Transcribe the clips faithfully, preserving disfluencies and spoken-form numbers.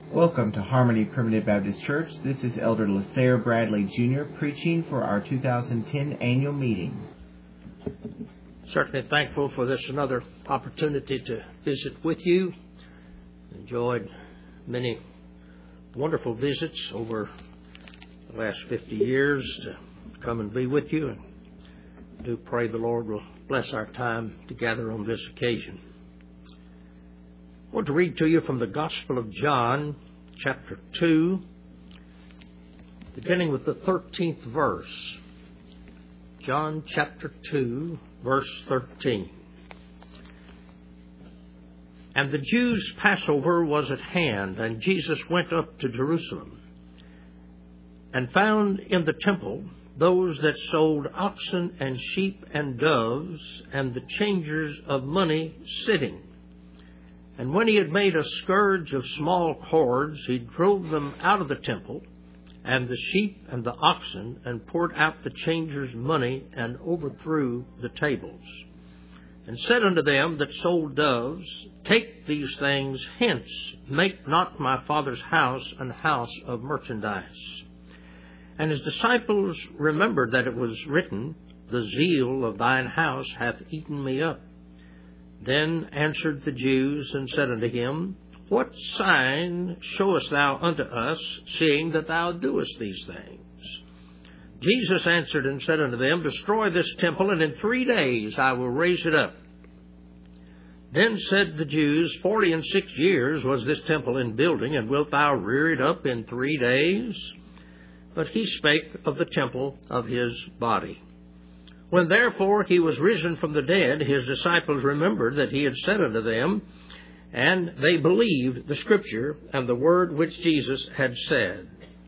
Welcome to Harmony Primitive Baptist Church. This is Elder Lasair Bradley Junior preaching for our two thousand ten annual meeting. Certainly thankful for this another opportunity to visit with you. Enjoyed many wonderful visits over the last fifty years to come and be with you. And do pray the Lord will bless our time together on this occasion. I want to read to you from the Gospel of John, chapter two, beginning with the thirteenth verse. John chapter two, verse thirteen. And the Jews' Passover was at hand, and Jesus went up to Jerusalem, and found in the temple those that sold oxen and sheep and doves, and the changers of money sitting. And when he had made a scourge of small cords, he drove them out of the temple, and the sheep and the oxen, and poured out the changers' money, and overthrew the tables. And said unto them that sold doves, Take these things hence, make not my Father's house an house of merchandise. And his disciples remembered that it was written, The zeal of thine house hath eaten me up. Then answered the Jews, and said unto him, What sign showest thou unto us, seeing that thou doest these things? Jesus answered and said unto them, Destroy this temple, and in three days I will raise it up. Then said the Jews, Forty and six years was this temple in building, and wilt thou rear it up in three days? But he spake of the temple of his body. When therefore he was risen from the dead, his disciples remembered that he had said unto them, and they believed the Scripture and the word which Jesus had said.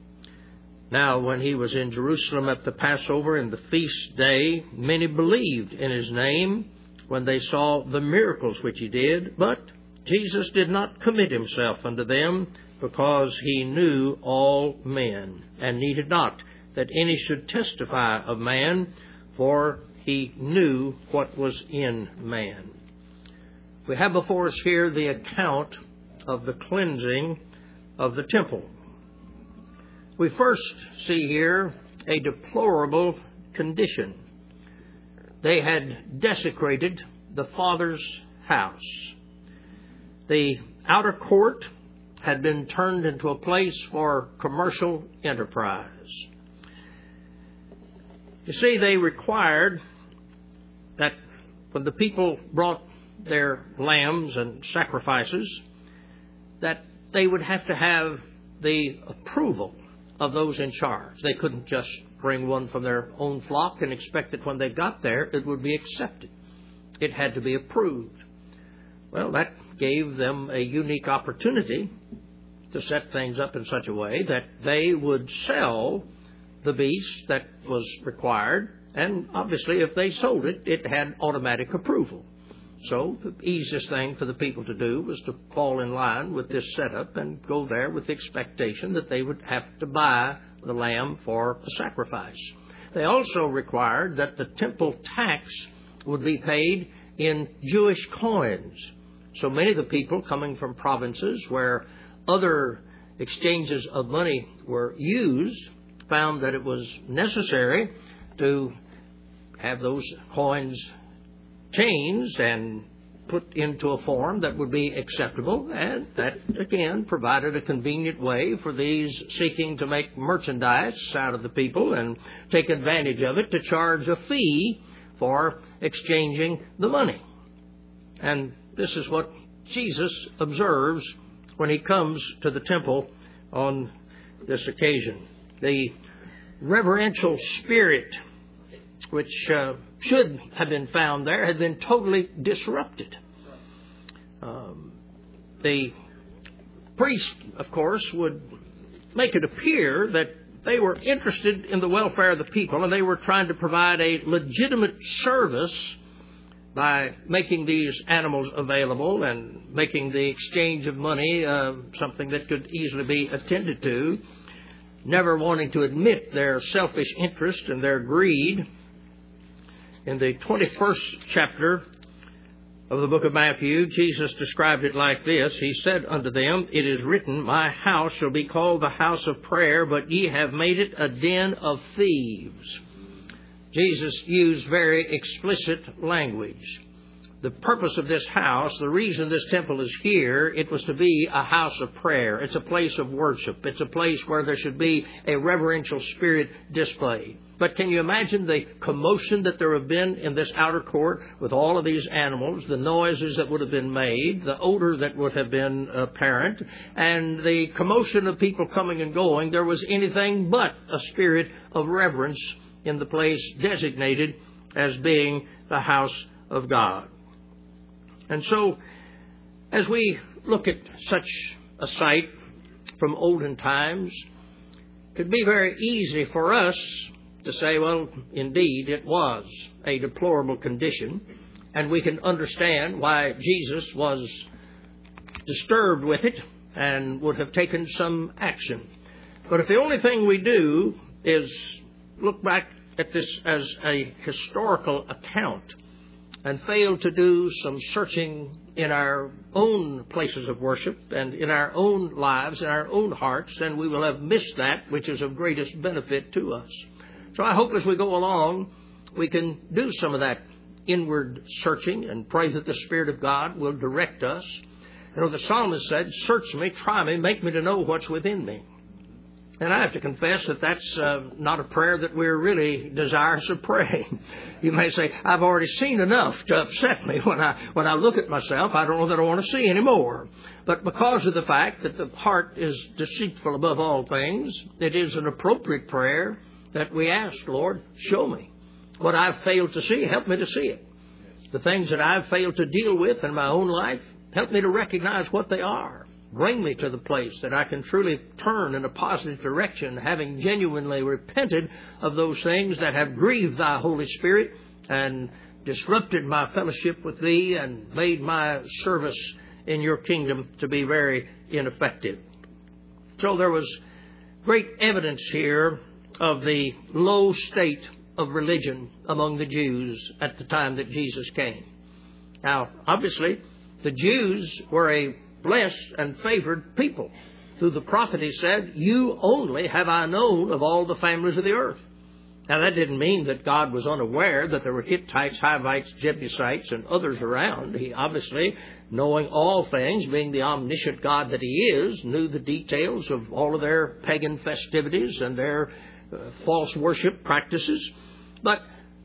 Now when he was in Jerusalem at the Passover in the feast day, many believed in his name when they saw the miracles which he did. But Jesus did not commit himself unto them, because he knew all men, and needed not that any should testify of man, for he knew what was in man. We have before us here the account of the cleansing of the temple. We first see here a deplorable condition. They had desecrated the Father's house. The outer court had been turned into a place for commercial enterprise. You see, they required that when the people brought their lambs and sacrifices, that they would have to have the approval of those in charge. They couldn't just bring one from their own flock and expect that when they got there it would be accepted. It had to be approved. Well, that gave them a unique opportunity to set things up in such a way that they would sell the beast that was required, and obviously if they sold it, it had automatic approval. So the easiest thing for the people to do was to fall in line with this setup and go there with the expectation that they would have to buy the lamb for a sacrifice. They also required that the temple tax would be paid in Jewish coins. So many of the people coming from provinces where other exchanges of money were used found that it was necessary to have those coins changed and put into a form that would be acceptable, and that again provided a convenient way for these seeking to make merchandise out of the people and take advantage of it to charge a fee for exchanging the money. And this is what Jesus observes when he comes to the temple on this occasion. The reverential spirit which uh, should have been found there had been totally disrupted. Um, the priest, of course, would make it appear that they were interested in the welfare of the people, and they were trying to provide a legitimate service by making these animals available and making the exchange of money uh, something that could easily be attended to, never wanting to admit their selfish interest and their greed. In the twenty-first chapter of the book of Matthew, Jesus described it like this. He said unto them, It is written, My house shall be called the house of prayer, but ye have made it a den of thieves. Jesus used very explicit language. The purpose of this house, the reason this temple is here, it was to be a house of prayer. It's a place of worship. It's a place where there should be a reverential spirit displayed. But can you imagine the commotion that there have been in this outer court with all of these animals, the noises that would have been made, the odor that would have been apparent, and the commotion of people coming and going? There was anything but a spirit of reverence in the place designated as being the house of God. And so, as we look at such a sight from olden times, it could be very easy for us to say, well, indeed, it was a deplorable condition, and we can understand why Jesus was disturbed with it and would have taken some action. But if the only thing we do is look back at this as a historical account, and fail to do some searching in our own places of worship and in our own lives, in our own hearts, then we will have missed that which is of greatest benefit to us. So I hope as we go along, we can do some of that inward searching and pray that the Spirit of God will direct us. You know, the psalmist said, Search me, try me, make me to know what's within me. And I have to confess that that's uh, not a prayer that we're really desirous of praying. You may say, I've already seen enough to upset me. When I when I look at myself, I don't know that I want to see any more. But because of the fact that the heart is deceitful above all things, it is an appropriate prayer that we ask, Lord, show me what I've failed to see. Help me to see it. The things that I've failed to deal with in my own life, help me to recognize what they are. Bring me to the place that I can truly turn in a positive direction, having genuinely repented of those things that have grieved Thy Holy Spirit and disrupted my fellowship with Thee and made my service in Your kingdom to be very ineffective. So there was great evidence here of the low state of religion among the Jews at the time that Jesus came. Now, obviously, the Jews were a blessed and favored people. Through the prophet he said, You only have I known of all the families of the earth. Now that didn't mean that God was unaware that there were Hittites, Hivites, Jebusites, and others around. He obviously, knowing all things, being the omniscient God that He is, knew the details of all of their pagan festivities and their uh, false worship practices. But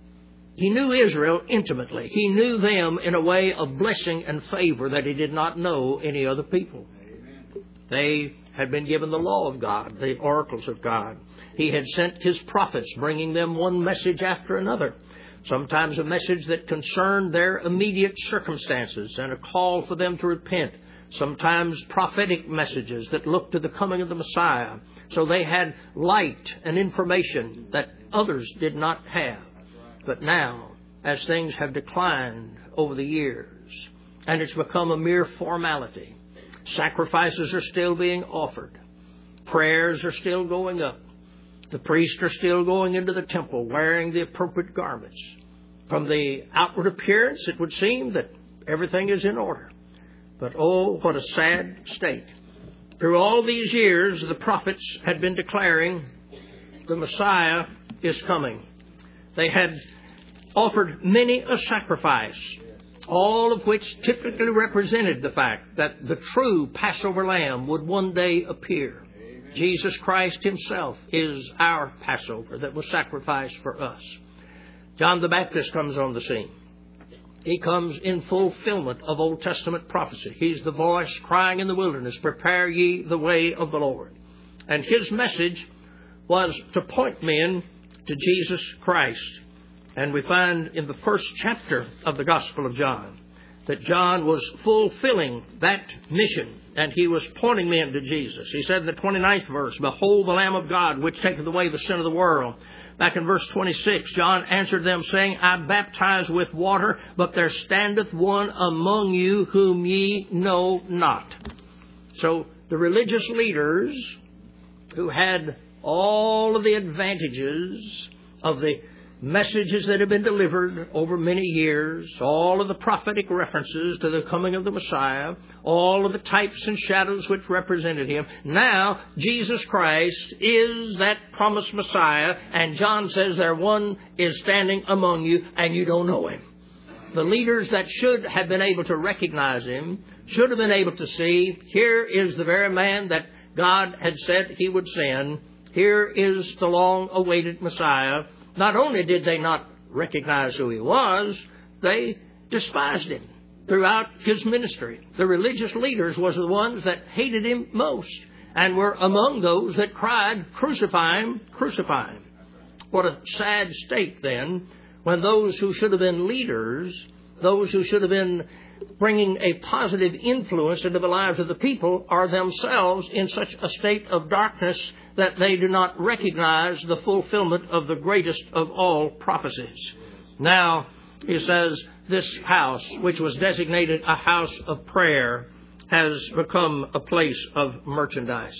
He knew Israel intimately. He knew them in a way of blessing and favor that He did not know any other people. Amen. They had been given the law of God, the oracles of God. He had sent His prophets, bringing them one message after another. Sometimes a message that concerned their immediate circumstances and a call for them to repent. Sometimes prophetic messages that looked to the coming of the Messiah. So they had light and information that others did not have. But now, as things have declined over the years, and it's become a mere formality, sacrifices are still being offered, prayers are still going up, the priests are still going into the temple wearing the appropriate garments. From the outward appearance, it would seem that everything is in order. But oh, what a sad state. Through all these years, the prophets had been declaring the Messiah is coming. They had offered many a sacrifice, all of which typically represented the fact that the true Passover lamb would one day appear. Amen. Jesus Christ Himself is our Passover that was sacrificed for us. John the Baptist comes on the scene. He comes in fulfillment of Old Testament prophecy. He's the voice crying in the wilderness, Prepare ye the way of the Lord. And His message was to point men to Jesus Christ. And we find in the first chapter of the Gospel of John that John was fulfilling that mission, and he was pointing men to Jesus. He said in the twenty-ninth verse, Behold the Lamb of God, which taketh away the sin of the world. Back in verse twenty-six, John answered them, saying, I baptize with water, but there standeth one among you whom ye know not. So the religious leaders who had all of the advantages of the messages that have been delivered over many years, all of the prophetic references to the coming of the Messiah, all of the types and shadows which represented him. Now, Jesus Christ is that promised Messiah, and John says there one is standing among you, and you don't know him. The leaders that should have been able to recognize him, should have been able to see, here is the very man that God had said he would send. Here is the long-awaited Messiah. Not only did they not recognize who he was, they despised him throughout his ministry. The religious leaders were the ones that hated him most and were among those that cried, "Crucify him, crucify him." What a sad state then, when those who should have been leaders, those who should have been bringing a positive influence into the lives of the people, are themselves in such a state of darkness that they do not recognize the fulfillment of the greatest of all prophecies. Now, he says, this house, which was designated a house of prayer, has become a place of merchandise.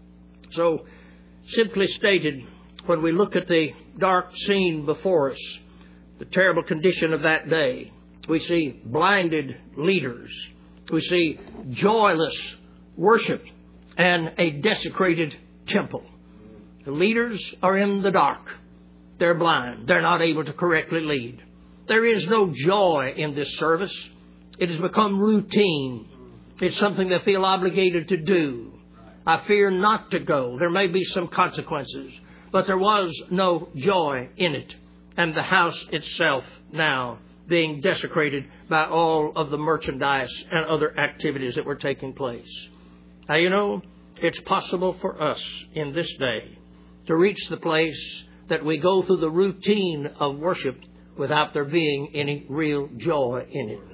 So, simply stated, when we look at the dark scene before us, the terrible condition of that day, we see blinded leaders. We see joyless worship and a desecrated temple. The leaders are in the dark. They're blind. They're not able to correctly lead. There is no joy in this service. It has become routine. It's something they feel obligated to do. I fear not to go. There may be some consequences, but there was no joy in it. And the house itself now being desecrated by all of the merchandise and other activities that were taking place. Now, you know, it's possible for us in this day to reach the place that we go through the routine of worship without there being any real joy in it.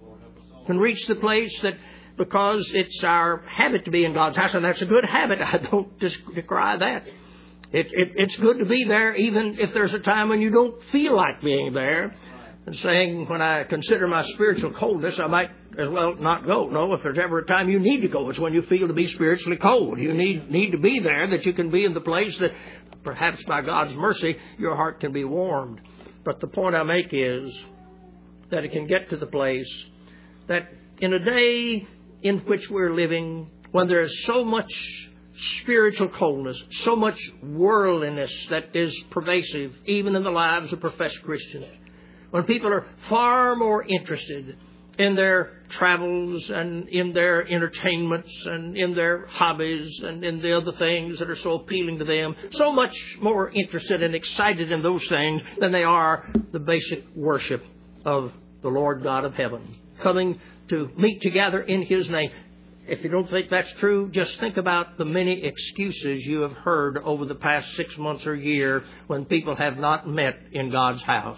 We can reach the place that because it's our habit to be in God's house, and that's a good habit. I don't decry that. It, it, it's good to be there even if there's a time when you don't feel like being there. And saying, when I consider my spiritual coldness, I might as well not go. No, if there's ever a time you need to go, it's when you feel to be spiritually cold. You need need to be there, that you can be in the place that perhaps by God's mercy your heart can be warmed. But the point I make is that it can get to the place that in a day in which we're living, when there is so much spiritual coldness, so much worldliness that is pervasive, even in the lives of professed Christians, when people are far more interested in their travels and in their entertainments and in their hobbies and in the other things that are so appealing to them, so much more interested and excited in those things than they are the basic worship of the Lord God of heaven, coming to meet together in His name. If you don't think that's true, just think about the many excuses you have heard over the past six months or year when people have not met in God's house.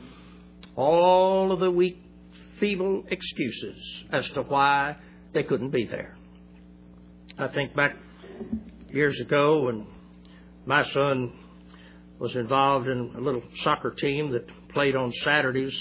All of the weak, feeble excuses as to why they couldn't be there. I think back years ago when my son was involved in a little soccer team that played on Saturdays.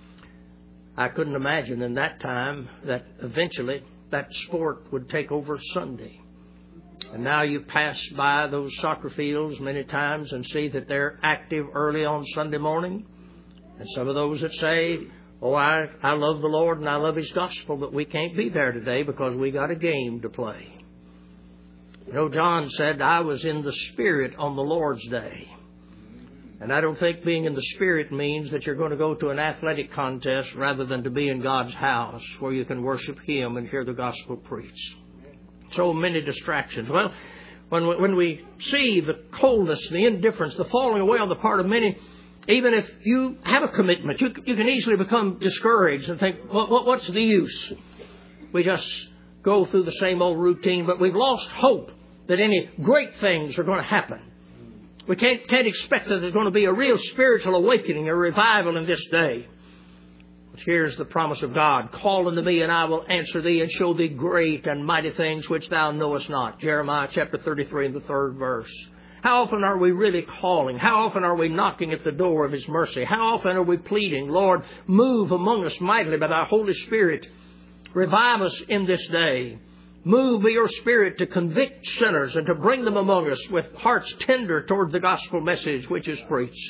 I couldn't imagine in that time that eventually that sport would take over Sunday. And now you pass by those soccer fields many times and see that they're active early on Sunday morning. And some of those that say, oh, I, I love the Lord and I love His gospel, but we can't be there today because we got a game to play. You know, John said, I was in the Spirit on the Lord's day. And I don't think being in the Spirit means that you're going to go to an athletic contest rather than to be in God's house where you can worship Him and hear the gospel preached. So many distractions. Well, when we, when we see the coldness, the indifference, the falling away on the part of many, even if you have a commitment, you, you can easily become discouraged and think, well, what, what's the use? We just go through the same old routine, but we've lost hope that any great things are going to happen. We can't, can't expect that there's going to be a real spiritual awakening, a revival in this day. But here's the promise of God. Call unto me, and I will answer thee, and show thee great and mighty things which thou knowest not. Jeremiah chapter thirty-three and the third verse. How often are we really calling? How often are we knocking at the door of His mercy? How often are we pleading, Lord, move among us mightily by Thy Holy Spirit. Revive us in this day. Move by Your Spirit to convict sinners and to bring them among us with hearts tender toward the gospel message which is preached.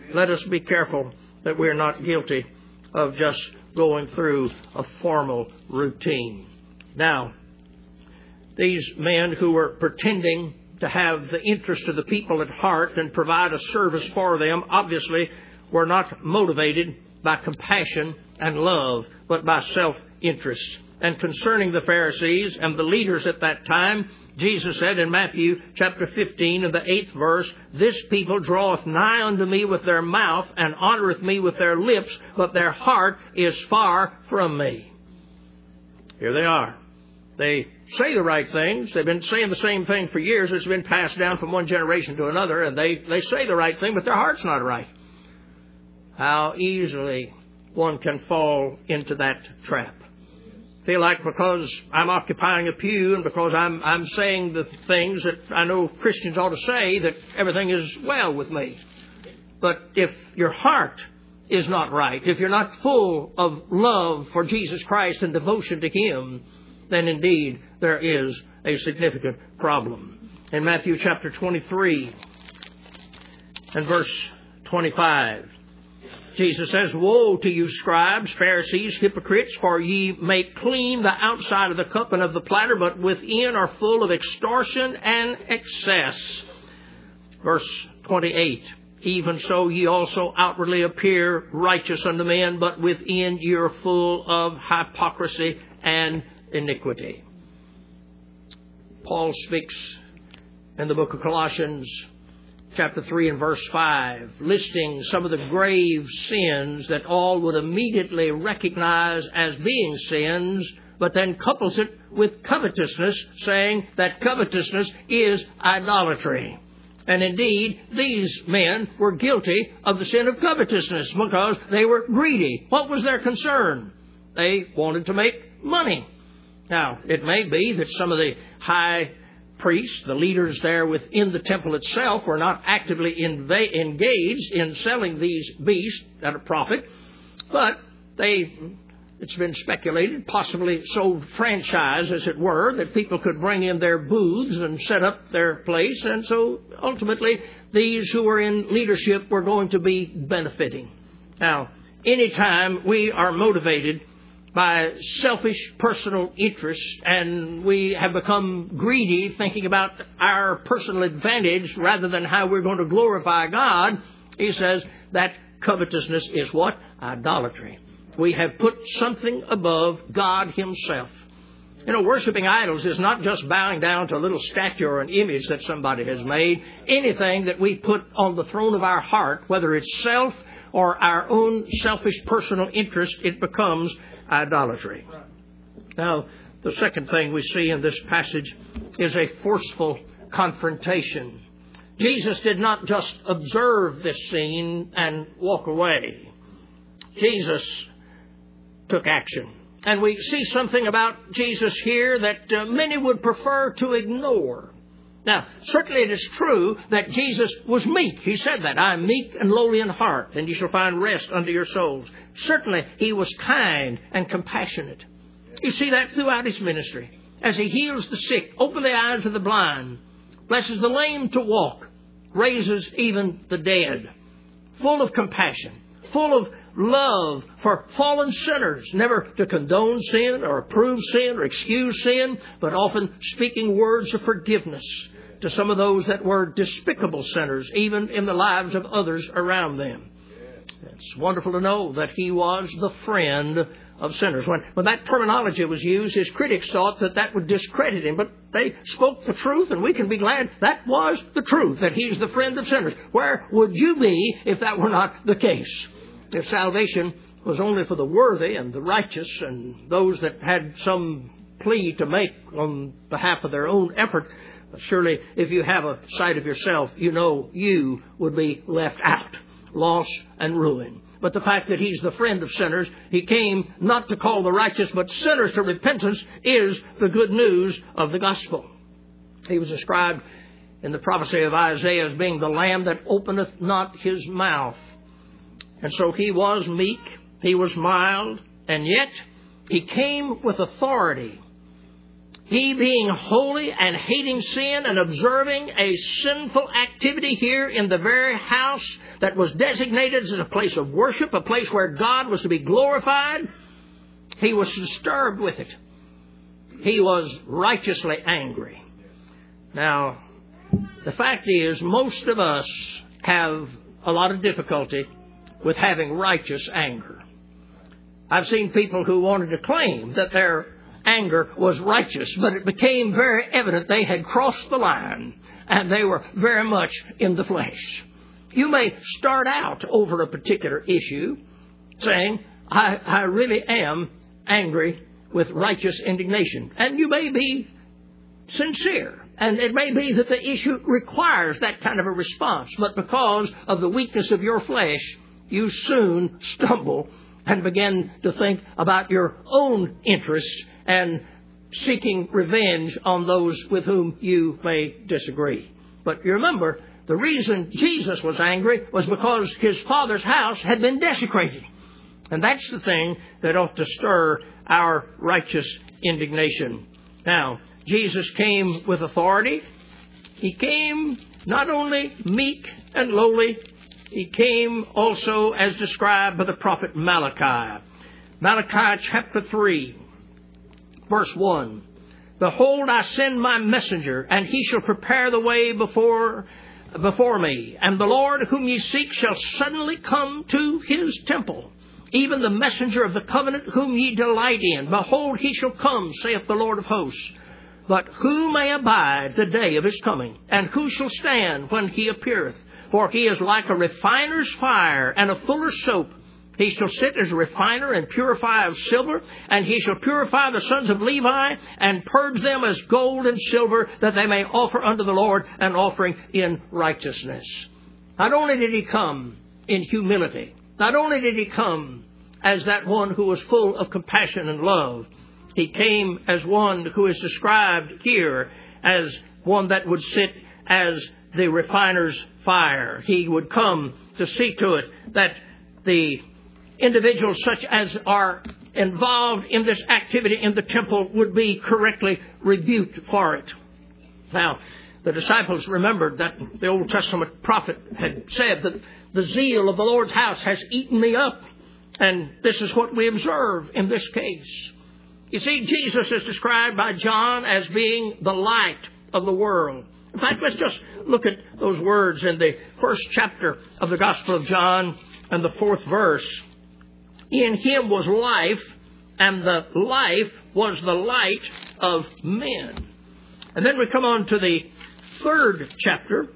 let us be careful that we're not guilty of just going through a formal routine. Now, these men who were pretending to have the interest of the people at heart and provide a service for them obviously were not motivated by compassion and love, but by self-interest. And concerning the Pharisees and the leaders at that time, Jesus said in Matthew chapter fifteen, in the eighth verse, "This people draweth nigh unto me with their mouth, and honoureth me with their lips, but their heart is far from me." Here they are. They say the right things. They've been saying the same thing for years. It's been passed down from one generation to another, and they, they say the right thing, but their heart's not right. How easily one can fall into that trap. Feel like because I'm occupying a pew and because I'm I'm saying the things that I know Christians ought to say, that everything is well with me. But if your heart is not right, if you're not full of love for Jesus Christ and devotion to Him, then indeed there is a significant problem. In Matthew chapter twenty-three and verse twenty-five, Jesus says, "Woe to you, scribes, Pharisees, hypocrites, for ye make clean the outside of the cup and of the platter, but within are full of extortion and excess." Verse twenty-eight, "Even so ye also outwardly appear righteous unto men, but within ye are full of hypocrisy and iniquity." Paul speaks in the book of Colossians chapter three and verse five, listing some of the grave sins that all would immediately recognize as being sins, but then couples it with covetousness, saying that covetousness is idolatry. And indeed, these men were guilty of the sin of covetousness because they were greedy. What was their concern? They wanted to make money. Now, it may be that some of the high priests, the leaders there within the temple itself, were not actively inva- engaged in selling these beasts at a profit, but they, it's been speculated, possibly sold franchise, as it were, that people could bring in their booths and set up their place, and so ultimately these who were in leadership were going to be benefiting. Now, anytime we are motivated by selfish personal interest, and we have become greedy, thinking about our personal advantage rather than how we're going to glorify God, he says that covetousness is what? Idolatry. We have put something above God Himself. You know, worshiping idols is not just bowing down to a little statue or an image that somebody has made. Anything that we put on the throne of our heart, whether it's self or our own selfish personal interest, it becomes idolatry. Now, the second thing we see in this passage is a forceful confrontation. Jesus did not just observe this scene and walk away. Jesus took action. And we see something about Jesus here that uh, many would prefer to ignore. Now, certainly it is true that Jesus was meek. He said that, "I am meek and lowly in heart, and you shall find rest unto your souls." Certainly He was kind and compassionate. You see that throughout His ministry. As He heals the sick, opens the eyes of the blind, blesses the lame to walk, raises even the dead. Full of compassion, full of love for fallen sinners, never to condone sin or approve sin or excuse sin, but often speaking words of forgiveness to some of those that were despicable sinners, even in the lives of others around them. It's wonderful to know that He was the friend of sinners. When, when that terminology was used, His critics thought that that would discredit Him, but they spoke the truth, and we can be glad that was the truth, that He's the friend of sinners. Where would you be if that were not the case? If salvation was only for the worthy and the righteous and those that had some plea to make on behalf of their own effort, surely if you have a sight of yourself, you know you would be left out, lost and ruin. But the fact that He's the friend of sinners, He came not to call the righteous but sinners to repentance, is the good news of the gospel. He was described in the prophecy of Isaiah as being the Lamb that openeth not His mouth. And so He was meek, He was mild, and yet He came with authority. he being holy and hating sin and observing a sinful activity here in the very house that was designated as a place of worship, a place where God was to be glorified, he was disturbed with it. He was righteously angry. Now, the fact is, most of us have a lot of difficulty with having righteous anger. I've seen people who wanted to claim that their anger was righteous, but it became very evident they had crossed the line and they were very much in the flesh. You may start out over a particular issue saying, I, I really am angry with righteous indignation. And you may be sincere. And it may be that the issue requires that kind of a response. But because of the weakness of your flesh, you soon stumble and begin to think about your own interests and seeking revenge on those with whom you may disagree. But you remember, the reason Jesus was angry was because his Father's house had been desecrated. And that's the thing that ought to stir our righteous indignation. Now, Jesus came with authority. He came not only meek and lowly, he came also as described by the prophet Malachi. Malachi chapter three, verse one. Behold, I send my messenger, and he shall prepare the way before before me. And the Lord whom ye seek shall suddenly come to his temple. Even the messenger of the covenant whom ye delight in. Behold, he shall come, saith the Lord of hosts. But who may abide the day of his coming? And who shall stand when he appeareth? For he is like a refiner's fire and a fuller's soap. He shall sit as a refiner and purifier of silver, and he shall purify the sons of Levi and purge them as gold and silver, that they may offer unto the Lord an offering in righteousness. Not only did he come in humility, not only did he come as that one who was full of compassion and love, he came as one who is described here as one that would sit as the refiner's fire. He would come to see to it that the individuals such as are involved in this activity in the temple would be correctly rebuked for it. Now, the disciples remembered that the Old Testament prophet had said that the zeal of the Lord's house has eaten me up. And this is what we observe in this case. You see, Jesus is described by John as being the light of the world. In fact, let's just look at those words in the first chapter of the Gospel of John and the fourth verse. In him was life, and the life was the light of men. And then we come on to the third chapter,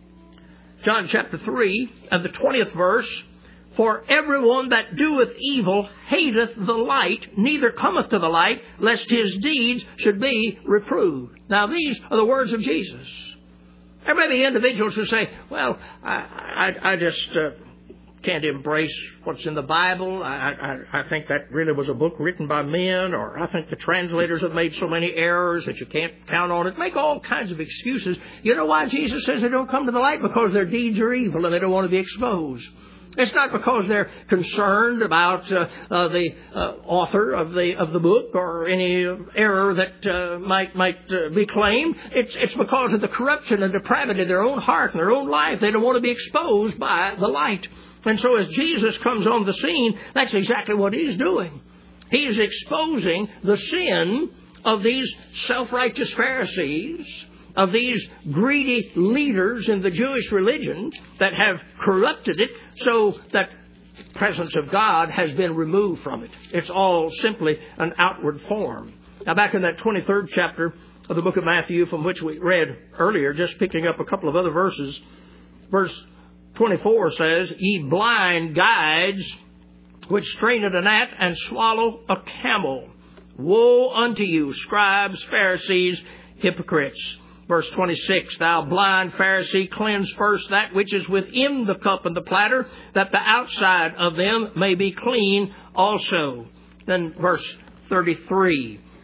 John chapter three, and the twentieth verse. For everyone that doeth evil hateth the light, neither cometh to the light, lest his deeds should be reproved. Now, these are the words of Jesus. There may be individuals who say, well, I, I, I just uh, can't embrace what's in the Bible. I, I, I think that really was a book written by men, or I think the translators have made so many errors that you can't count on it. Make all kinds of excuses. You know why Jesus says they don't come to the light? Because their deeds are evil and they don't want to be exposed. It's not because they're concerned about uh, uh, the uh, author of the of the book or any error that uh, might might uh, be claimed. It's it's because of the corruption and depravity of their own heart and their own life. They don't want to be exposed by the light. And so as Jesus comes on the scene, that's exactly what he's doing. He's exposing the sin of these self-righteous Pharisees, of these greedy leaders in the Jewish religion that have corrupted it so that the presence of God has been removed from it. It's all simply an outward form. Now, back in that twenty-third chapter of the book of Matthew, from which we read earlier, just picking up a couple of other verses, verse twenty-four says, Ye blind guides, which strain at a gnat and swallow a camel. Woe unto you, scribes, Pharisees, hypocrites. Verse twenty-six, Thou blind Pharisee, cleanse first that which is within the cup and the platter, that the outside of them may be clean also. Then verse thirty-three,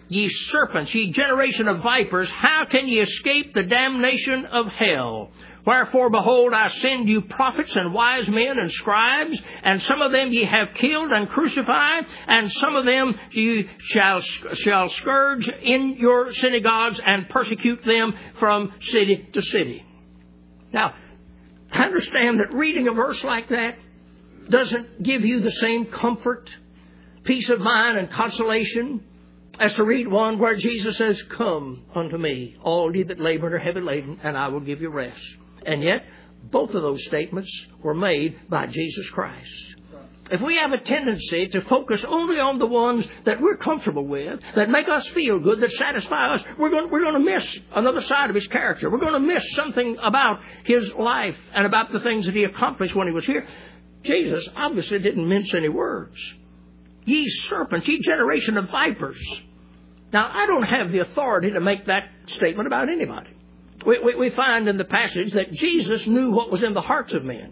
Ye serpents, ye generation of vipers, how can ye escape the damnation of hell? Wherefore, behold, I send you prophets and wise men and scribes, and some of them ye have killed and crucified, and some of them ye shall, shall scourge in your synagogues and persecute them from city to city. Now, I understand that reading a verse like that doesn't give you the same comfort, peace of mind, and consolation as to read one where Jesus says, come unto me, all ye that labor and are heavy laden, and I will give you rest. And yet, both of those statements were made by Jesus Christ. If we have a tendency to focus only on the ones that we're comfortable with, that make us feel good, that satisfy us, we're going, we're going to miss another side of His character. We're going to miss something about His life and about the things that He accomplished when He was here. Jesus obviously didn't mince any words. Ye serpents, ye generation of vipers. Now, I don't have the authority to make that statement about anybody. We, we, we find in the passage that Jesus knew what was in the hearts of men.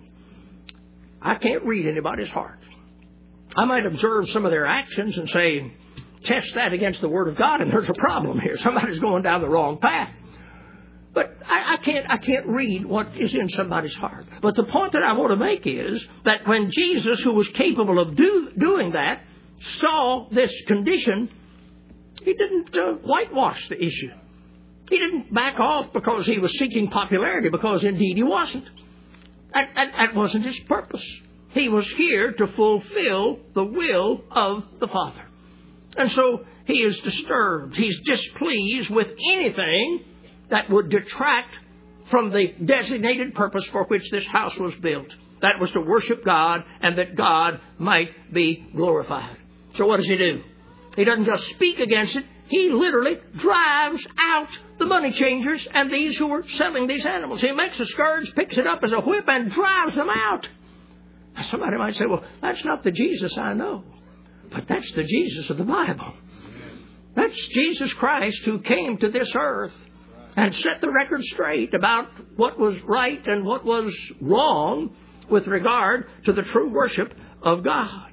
I can't read anybody's heart. I might observe some of their actions and say, test that against the Word of God, and there's a problem here. Somebody's going down the wrong path. But I, I can't I can't read what is in somebody's heart. But the point that I want to make is that when Jesus, who was capable of do, doing that, saw this condition, He didn't uh, whitewash the issue. He didn't back off because He was seeking popularity, because indeed He wasn't. That, that, that wasn't His purpose. He was here to fulfill the will of the Father. And so He is disturbed. He's displeased with anything that would detract from the designated purpose for which this house was built. That was to worship God and that God might be glorified. So what does He do? He doesn't just speak against it. He literally drives out the money changers and these who were selling these animals. He makes a scourge, picks it up as a whip, and drives them out. Somebody might say, well, that's not the Jesus I know. But that's the Jesus of the Bible. That's Jesus Christ who came to this earth and set the record straight about what was right and what was wrong with regard to the true worship of God.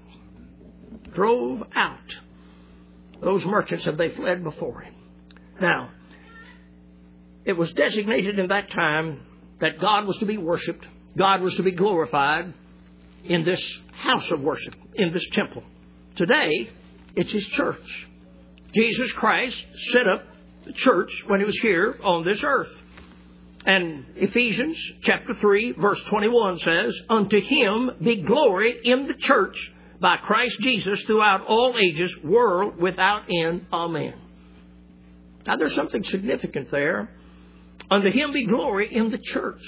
Drove out those merchants, and they fled before Him. Now, it was designated in that time that God was to be worshipped, God was to be glorified in this house of worship, in this temple. Today, it's His church. Jesus Christ set up the church when He was here on this earth. And Ephesians chapter three, verse twenty-one says, unto Him be glory in the church by Christ Jesus throughout all ages, world without end. Amen. Now, there's something significant there. Unto Him be glory in the church.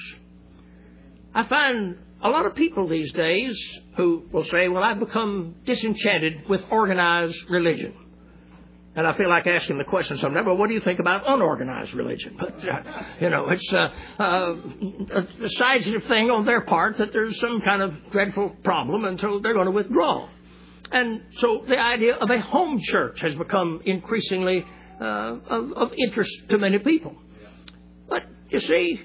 I find a lot of people these days who will say, well, I've become disenchanted with organized religion. And I feel like asking the question sometimes, well, what do you think about unorganized religion? But, uh, you know, it's uh, uh, a sensitive thing on their part that there's some kind of dreadful problem, and so they're going to withdraw. And so the idea of a home church has become increasingly uh, of, of interest to many people. But, you see,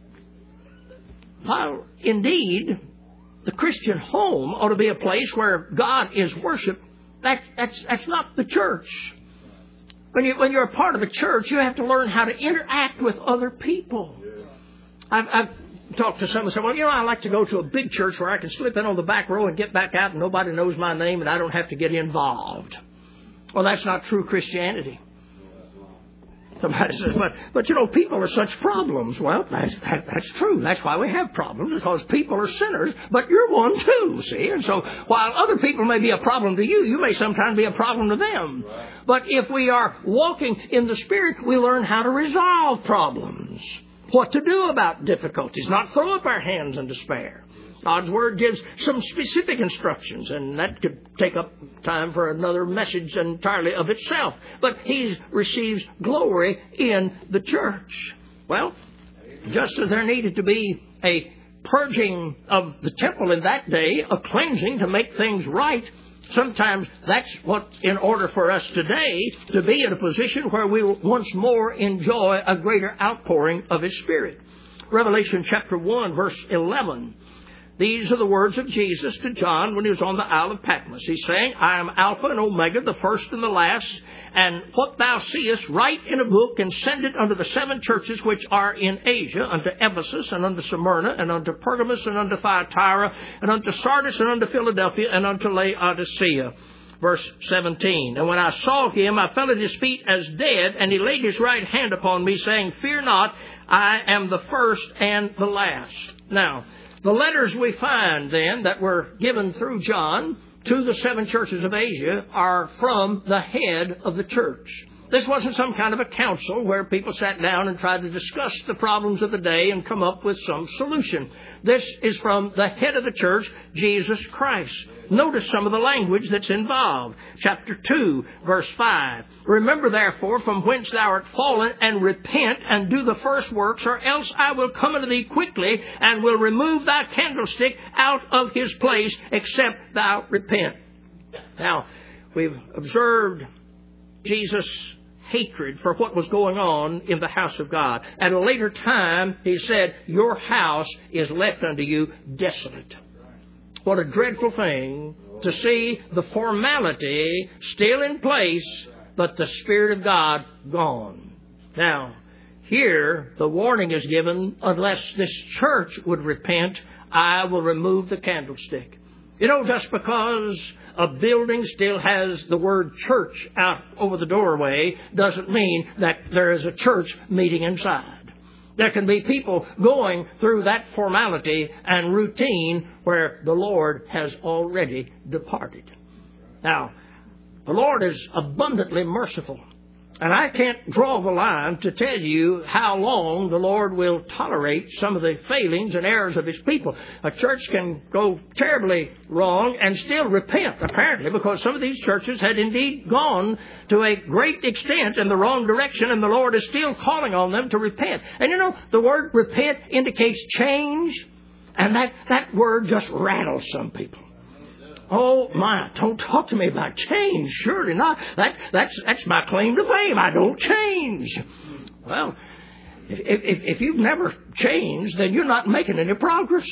while indeed the Christian home ought to be a place where God is worshipped, that, that's, that's not the church. When, you, when you're a part of a church, you have to learn how to interact with other people. I've, I've talked to someone and said, well, you know, I like to go to a big church where I can slip in on the back row and get back out and nobody knows my name and I don't have to get involved. Well, that's not true Christianity. Somebody says, but, but you know, people are such problems. Well, that's, that, that's true. That's why we have problems, because people are sinners, but you're one too, see? And so while other people may be a problem to you, you may sometimes be a problem to them. But if we are walking in the Spirit, we learn how to resolve problems, what to do about difficulties, not throw up our hands in despair. God's Word gives some specific instructions, and that could take up time for another message entirely of itself. But He receives glory in the church. Well, just as there needed to be a purging of the temple in that day, a cleansing to make things right, sometimes that's what's in order for us today, to be in a position where we will once more enjoy a greater outpouring of His Spirit. Revelation chapter one, verse eleven. These are the words of Jesus to John when he was on the Isle of Patmos. He's saying, I am Alpha and Omega, the first and the last, and what thou seest, write in a book and send it unto the seven churches which are in Asia, unto Ephesus, and unto Smyrna, and unto Pergamos, and unto Thyatira, and unto Sardis, and unto Philadelphia, and unto Laodicea. Verse seventeen, and when I saw him, I fell at his feet as dead, and he laid his right hand upon me, saying, Fear not, I am the first and the last. Now, the letters we find then that were given through John to the seven churches of Asia are from the head of the church. This wasn't some kind of a council where people sat down and tried to discuss the problems of the day and come up with some solution. This is from the head of the church, Jesus Christ. Notice some of the language that's involved. Chapter two, verse five. Remember therefore from whence thou art fallen, and repent, and do the first works, or else I will come unto thee quickly, and will remove thy candlestick out of his place, except thou repent. Now, we've observed Jesus' hatred for what was going on in the house of God. At a later time, he said, your house is left unto you desolate. What a dreadful thing to see the formality still in place, but the Spirit of God gone. Now, here the warning is given, unless this church would repent, I will remove the candlestick. You know, just because a building still has the word church out over the doorway doesn't mean that there is a church meeting inside. There can be people going through that formality and routine where the Lord has already departed. Now, the Lord is abundantly merciful. And I can't draw the line to tell you how long the Lord will tolerate some of the failings and errors of His people. A church can go terribly wrong and still repent, apparently, because some of these churches had indeed gone to a great extent in the wrong direction, and the Lord is still calling on them to repent. And you know, the word repent indicates change, and that, that word just rattles some people. Oh, my, don't talk to me about change. Surely not. That, that's, that's my claim to fame. I don't change. Well, if, if, if you've never changed, then you're not making any progress.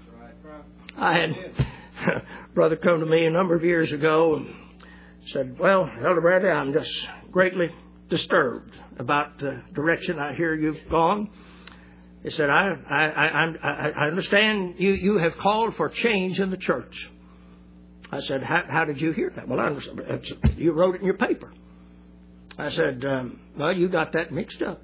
I had a brother come to me a number of years ago and said, well, Elder Bradley, I'm just greatly disturbed about the direction I hear you've gone. He said, I, I, I, I understand you, you have called for change in the church. I said, how, how did you hear that? Well, I understand. You wrote it in your paper. I said, um, well, you got that mixed up.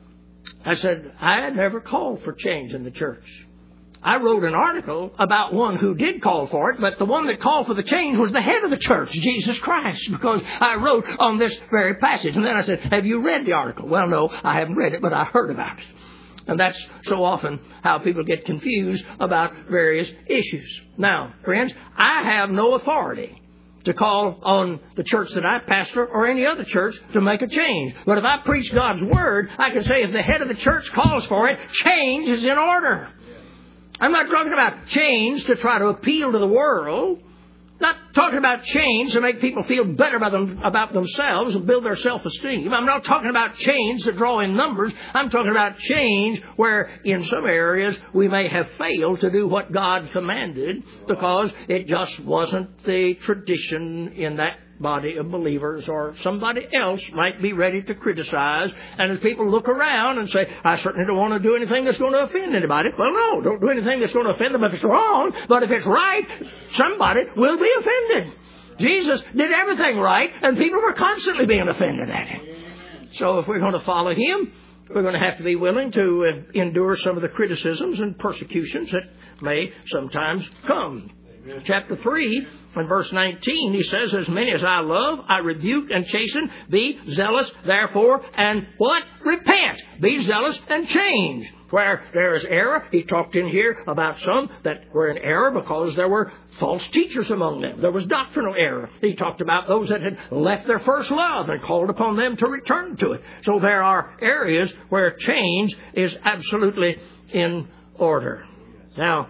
I said, I had never called for change in the church. I wrote an article about one who did call for it, but the one that called for the change was the head of the church, Jesus Christ, because I wrote on this very passage. And then I said, have you read the article? Well, no, I haven't read it, but I heard about it. And that's so often how people get confused about various issues. Now, friends, I have no authority to call on the church that I pastor or any other church to make a change. But if I preach God's Word, I can say if the head of the church calls for it, change is in order. I'm not talking about change to try to appeal to the world. Not talking about change to make people feel better about, them, about themselves and build their self-esteem. I'm not talking about change to draw in numbers. I'm talking about change where in some areas we may have failed to do what God commanded because it just wasn't the tradition in that body of believers, or somebody else might be ready to criticize. And as people look around and say, I certainly don't want to do anything that's going to offend anybody. Well, no, don't do anything that's going to offend them if it's wrong. But if it's right, somebody will be offended. Jesus did everything right, and people were constantly being offended at it. So if we're going to follow Him, we're going to have to be willing to uh, endure some of the criticisms and persecutions that may sometimes come. Amen. Chapter three and verse nineteen, he says, as many as I love, I rebuke and chasten. Be zealous, therefore, and what? Repent. Be zealous and change. Where there is error, he talked in here about some that were in error because there were false teachers among them. There was doctrinal error. He talked about those that had left their first love and called upon them to return to it. So there are areas where change is absolutely in order. Now,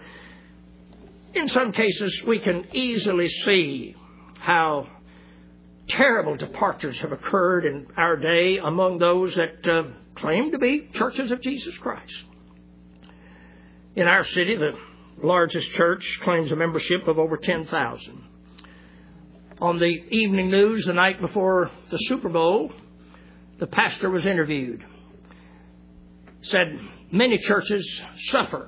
in some cases, we can easily see how terrible departures have occurred in our day among those that uh, claim to be churches of Jesus Christ. In our city, the largest church, claims a membership of over ten thousand. On the evening news the night before the Super Bowl, the pastor was interviewed. Said many churches suffer.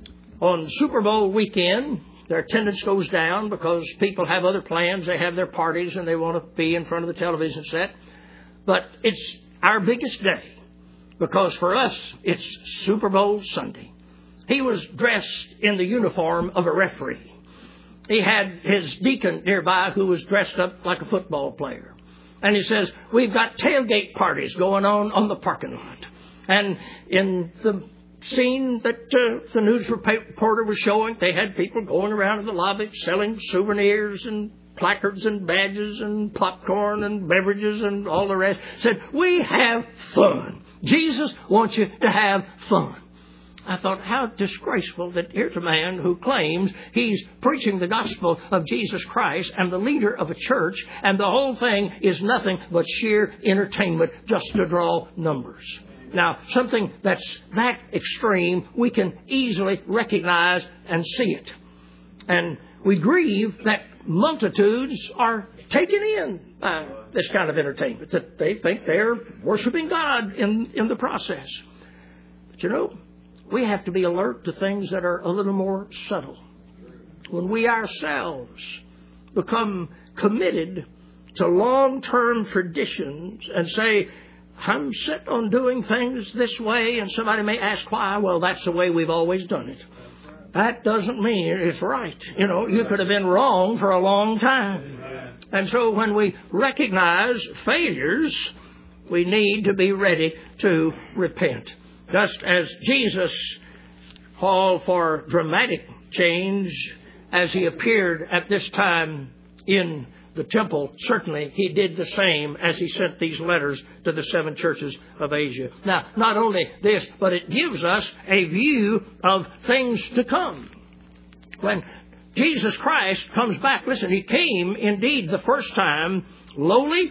On Super Bowl weekend, their attendance goes down because people have other plans. They have their parties and they want to be in front of the television set. But it's our biggest day because for us, it's Super Bowl Sunday. He was dressed in the uniform of a referee. He had his deacon nearby who was dressed up like a football player. And he says, we've got tailgate parties going on on the parking lot. And in the scene that uh, the news reporter was showing, they had people going around in the lobby selling souvenirs and placards and badges and popcorn and beverages and all the rest. Said, we have fun. Jesus wants you to have fun. I thought, how disgraceful that here's a man who claims he's preaching the gospel of Jesus Christ and the leader of a church, and the whole thing is nothing but sheer entertainment just to draw numbers. Now, something that's that extreme, we can easily recognize and see it. And we grieve that multitudes are taken in by this kind of entertainment, that they think they're worshiping God in, in the process. But you know, we have to be alert to things that are a little more subtle. When we ourselves become committed to long-term traditions and say, I'm set on doing things this way, and somebody may ask why. Well, that's the way we've always done it. That doesn't mean it's right. You know, you could have been wrong for a long time. And so when we recognize failures, we need to be ready to repent. Just as Jesus called for dramatic change as he appeared at this time in the temple, certainly he did the same as he sent these letters to the seven churches of Asia. Now, not only this, but it gives us a view of things to come. When Jesus Christ comes back, listen, he came indeed the first time lowly,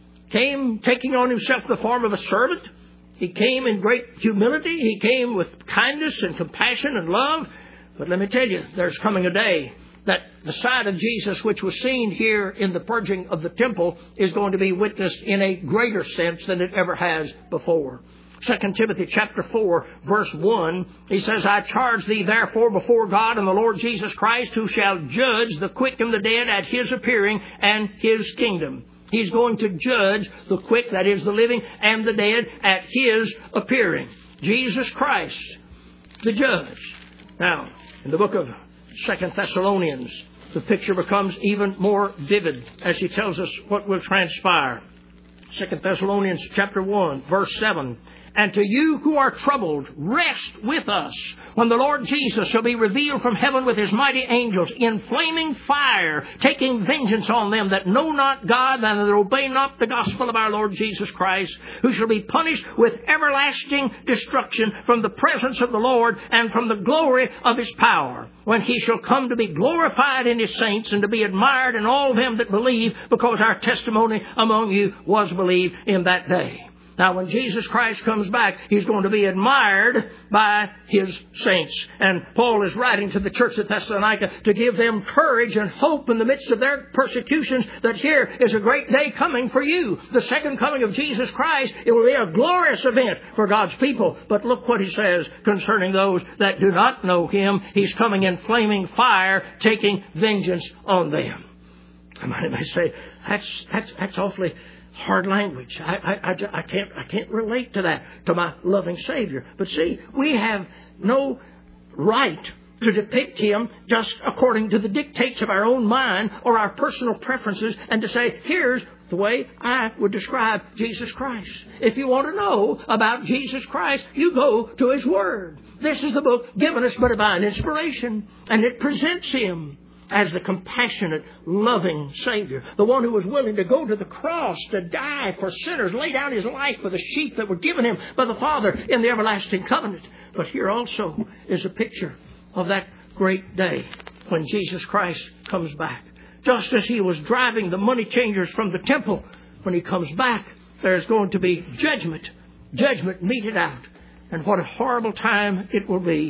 came taking on himself the form of a servant. He came in great humility. He came with kindness and compassion and love. But let me tell you, there's coming a day that the side of Jesus which was seen here in the purging of the temple is going to be witnessed in a greater sense than it ever has before. Second Timothy chapter four, verse one, he says, I charge thee therefore before God and the Lord Jesus Christ, who shall judge the quick and the dead at his appearing and his kingdom. He's going to judge the quick, that is the living, and the dead at his appearing. Jesus Christ, the judge. Now, in the book of Second Thessalonians, the picture becomes even more vivid as he tells us what will transpire. Second Thessalonians chapter one, verse seven. And to you who are troubled, rest with us when the Lord Jesus shall be revealed from heaven with his mighty angels in flaming fire, taking vengeance on them that know not God and that obey not the gospel of our Lord Jesus Christ, who shall be punished with everlasting destruction from the presence of the Lord and from the glory of his power, when he shall come to be glorified in his saints and to be admired in all them that believe, because our testimony among you was believed in that day. Now, when Jesus Christ comes back, he's going to be admired by his saints. And Paul is writing to the church at Thessalonica to give them courage and hope in the midst of their persecutions, that here is a great day coming for you. The second coming of Jesus Christ, it will be a glorious event for God's people. But look what he says concerning those that do not know him. He's coming in flaming fire, taking vengeance on them. Somebody may say, that's, that's, that's awfully hard language. I, I, I, I can't I can't relate to that, to my loving Savior. But see, we have no right to depict him just according to the dictates of our own mind or our personal preferences, and to say, here's the way I would describe Jesus Christ. If you want to know about Jesus Christ, you go to his Word. This is the book given us by divine inspiration, and it presents him as the compassionate, loving Savior, the one who was willing to go to the cross to die for sinners, lay down his life for the sheep that were given him by the Father in the everlasting covenant. But here also is a picture of that great day when Jesus Christ comes back. Just as he was driving the money changers from the temple, when he comes back, there's going to be judgment. Judgment meted out. And what a horrible time it will be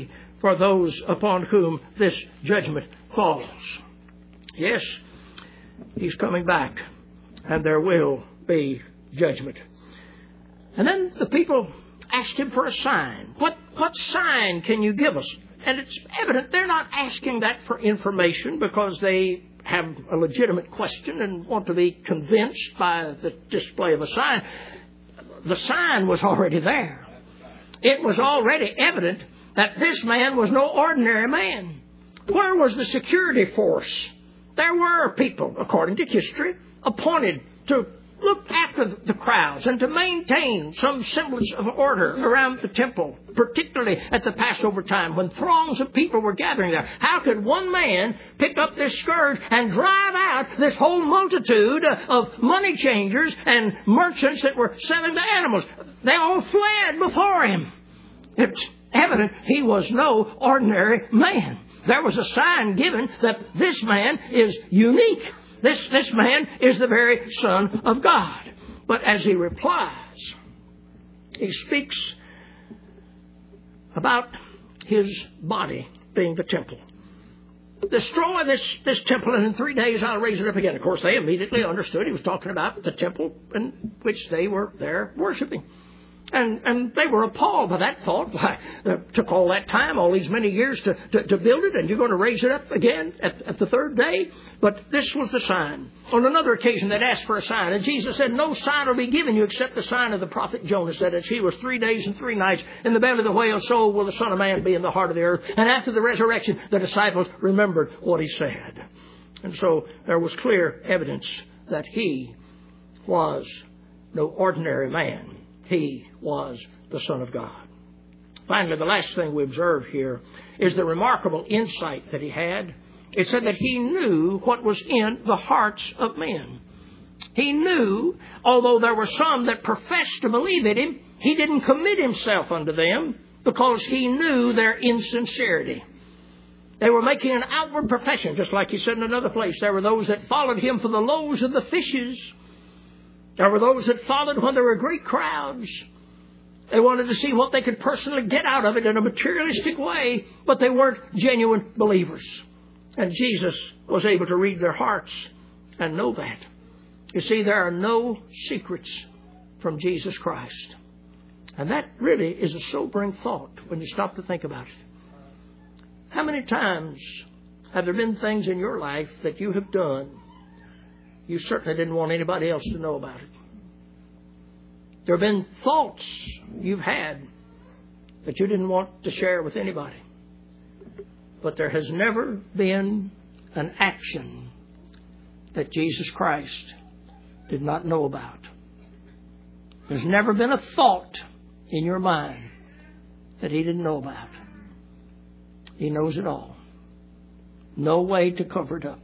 for those upon whom this judgment falls. Yes, He's coming back, and there will be judgment. And then the people asked Him for a sign. What, what sign can you give us? And it's evident they're not asking that for information because they have a legitimate question and want to be convinced by the display of a sign. The sign was already there. It was already evident that this man was no ordinary man. Where was the security force? There were people, according to history, appointed to look after the crowds and to maintain some semblance of order around the temple, particularly at the Passover time when throngs of people were gathering there. How could one man pick up this scourge and drive out this whole multitude of money changers and merchants that were selling the animals? They all fled before him. It's evident he was no ordinary man. There was a sign given that this man is unique. This, this man is the very Son of God. But as he replies, he speaks about his body being the temple. Destroy this, this temple, and in three days I'll raise it up again. Of course, they immediately understood he was talking about the temple in which they were there worshiping. And and they were appalled by that thought. Why, it took all that time, all these many years to, to, to build it, and you're going to raise it up again at, at the third day? But this was the sign. On another occasion, they'd asked for a sign, and Jesus said, no sign will be given you except the sign of the prophet Jonah, said, as he was three days and three nights in the belly of the whale, so will the Son of Man be in the heart of the earth. And after the resurrection, the disciples remembered what he said. And so there was clear evidence that he was no ordinary man. He was the Son of God. Finally, the last thing we observe here is the remarkable insight that he had. It said that he knew what was in the hearts of men. He knew, although there were some that professed to believe in him, he didn't commit himself unto them because he knew their insincerity. They were making an outward profession, just like he said in another place. There were those that followed him for the loaves and the fishes. There were those that followed when there were great crowds. They wanted to see what they could personally get out of it in a materialistic way, but they weren't genuine believers. And Jesus was able to read their hearts and know that. You see, there are no secrets from Jesus Christ. And that really is a sobering thought when you stop to think about it. How many times have there been things in your life that you have done you certainly didn't want anybody else to know about it? There have been thoughts you've had that you didn't want to share with anybody. But there has never been an action that Jesus Christ did not know about. There's never been a thought in your mind that He didn't know about. He knows it all. No way to cover it up.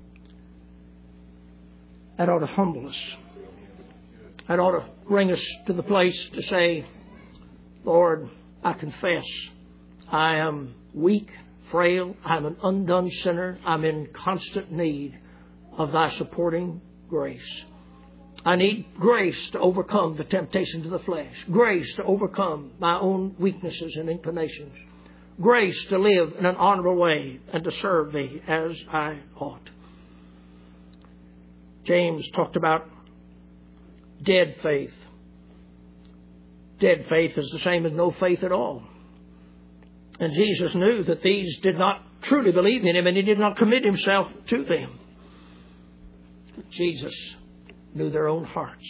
That ought to humble us. That ought to bring us to the place to say, Lord, I confess I am weak, frail, I'm an undone sinner, I'm in constant need of Thy supporting grace. I need grace to overcome the temptations of the flesh, grace to overcome my own weaknesses and inclinations, grace to live in an honorable way and to serve Thee as I ought. James talked about dead faith. Dead faith is the same as no faith at all. And Jesus knew that these did not truly believe in Him, and He did not commit Himself to them. Jesus knew their own hearts.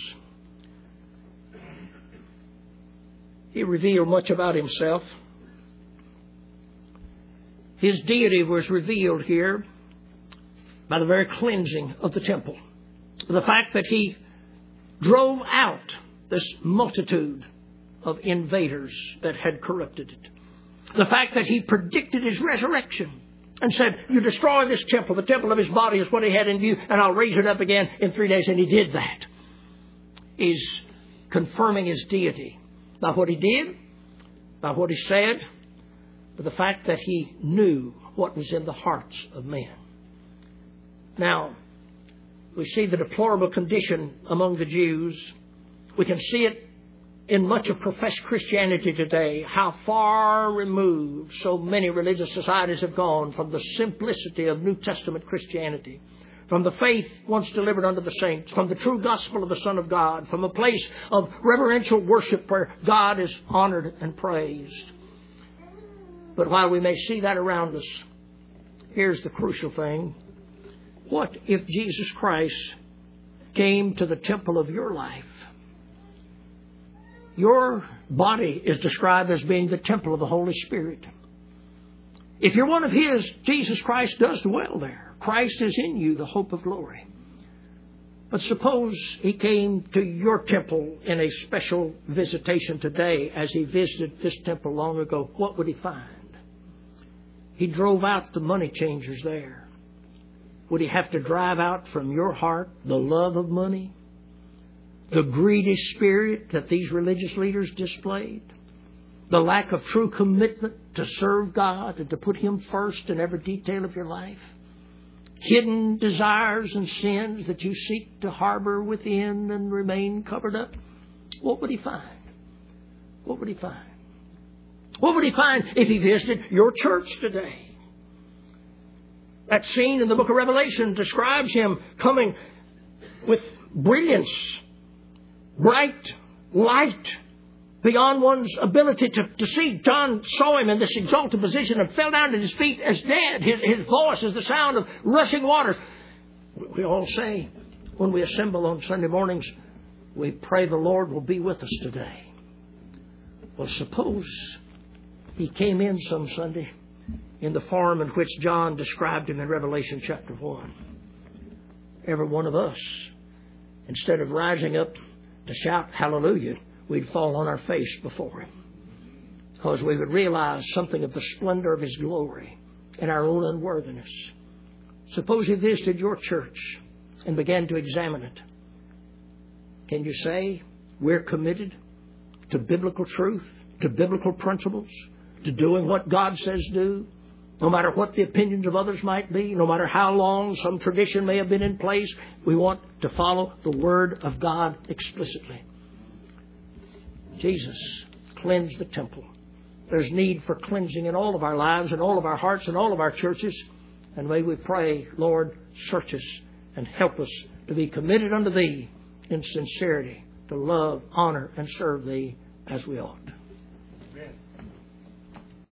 He revealed much about Himself. His deity was revealed here by the very cleansing of the temple. The fact that He drove out this multitude of invaders that had corrupted it. The fact that He predicted His resurrection and said, you destroy this temple, the temple of His body is what He had in view, and I'll raise it up again in three days. And He did that. He's confirming His deity by what He did, by what He said, but the fact that He knew what was in the hearts of men. Now, we see the deplorable condition among the Jews. We can see it in much of professed Christianity today, how far removed so many religious societies have gone from the simplicity of New Testament Christianity, from the faith once delivered unto the saints, from the true gospel of the Son of God, from a place of reverential worship where God is honored and praised. But while we may see that around us, here's the crucial thing. What if Jesus Christ came to the temple of your life? Your body is described as being the temple of the Holy Spirit. If you're one of His, Jesus Christ does dwell there. Christ is in you, the hope of glory. But suppose He came to your temple in a special visitation today as He visited this temple long ago. What would He find? He drove out the money changers there. Would He have to drive out from your heart the love of money? The greedy spirit that these religious leaders displayed? The lack of true commitment to serve God and to put Him first in every detail of your life? Hidden desires and sins that you seek to harbor within and remain covered up? What would He find? What would He find? What would He find if He visited your church today? That scene in the book of Revelation describes Him coming with brilliance, bright light, beyond one's ability to, to see. John saw Him in this exalted position and fell down at His feet as dead. His, his voice is the sound of rushing waters. We all say when we assemble on Sunday mornings, we pray the Lord will be with us today. Well, suppose He came in some Sunday in the form in which John described Him in Revelation chapter one. Every one of us, instead of rising up to shout hallelujah, we'd fall on our face before Him, because we would realize something of the splendor of His glory and our own unworthiness. Suppose He visited your church and began to examine it. Can you say we're committed to biblical truth, to biblical principles, to doing what God says do, no matter what the opinions of others might be, no matter how long some tradition may have been in place? We want to follow the Word of God explicitly. Jesus cleansed the temple. There's need for cleansing in all of our lives and all of our hearts and all of our churches. And may we pray, Lord, search us and help us to be committed unto Thee in sincerity, to love, honor, and serve Thee as we ought.